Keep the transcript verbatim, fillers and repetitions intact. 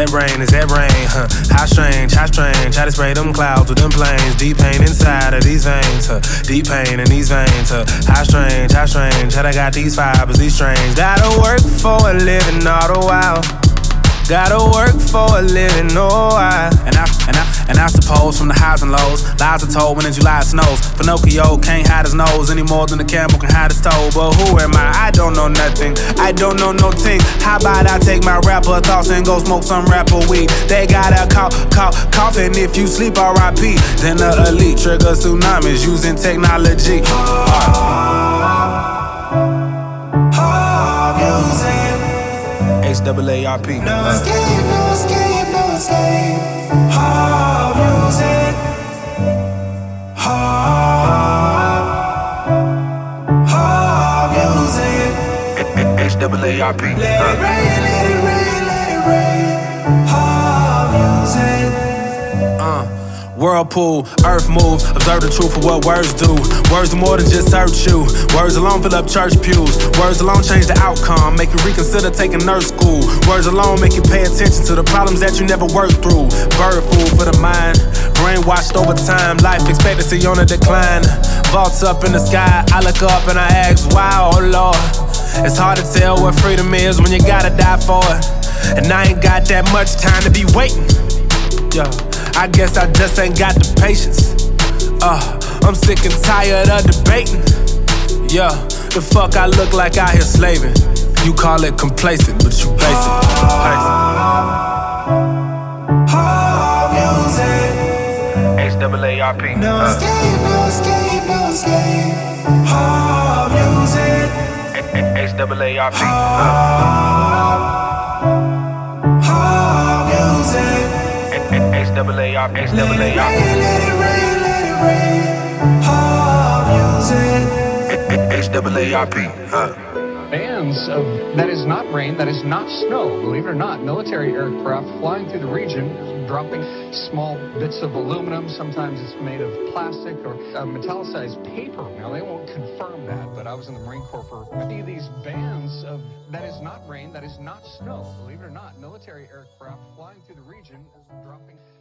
that rain? Is that rain? Huh? How strange, how strange. Try to spray them clouds with them planes. Deep pain inside of these veins. Huh? Deep pain in these veins. Huh? How strange, how strange. How I got these fibers, these strange. Gotta work for a living all the while. Gotta work for a living, oh I And I, and I, and I suppose from the highs and lows, lies are told when in July it snows. Pinocchio can't hide his nose any more than the camel can hide his toe. But who am I? I don't know nothing. I don't know no thing. How about I take my rapper thoughts and go smoke some rapper weed? They got a cough, cough, coughing if you sleep, R I P Then the elite trigger tsunamis using technology. H A A R P. No escape, no escape, no escape. Hard music. Hard. Hard music. H A A R P. Let it rain, let it rain, let it rain. Hard music. Uh. Whirlpool, earth move, observe the truth of what words do. Words are more than just hurt you. Words alone fill up church pews. Words alone change the outcome, make you reconsider taking nurse school. Words alone make you pay attention to the problems that you never worked through. Bird food for the mind, brainwashed over time. Life expectancy on a decline. Vaults up in the sky, I look up and I ask, wow, oh Lord. It's hard to tell what freedom is when you gotta die for it. And I ain't got that much time to be waiting. Yeah. I guess I just ain't got the patience. Uh, I'm sick and tired of debating. Yeah, the fuck I look like out here slaving. You call it complacent, but you basic. Hard music. H A A R P. No escape, no escape, no escape. Hard music. H A A R P. Hard music. H A A R P. H A A R P. Let it rain, let it rain, let it rain. Hard music. H A A R P. Bands of that is not rain, that is not snow. Believe it or not, military aircraft flying through the region, dropping small bits of aluminum. Sometimes it's made of plastic or uh, metallicized paper. Now, they won't confirm that, but I was in the Marine Corps for many of these bands of that is not rain, that is not snow. Believe it or not, military aircraft flying through the region, dropping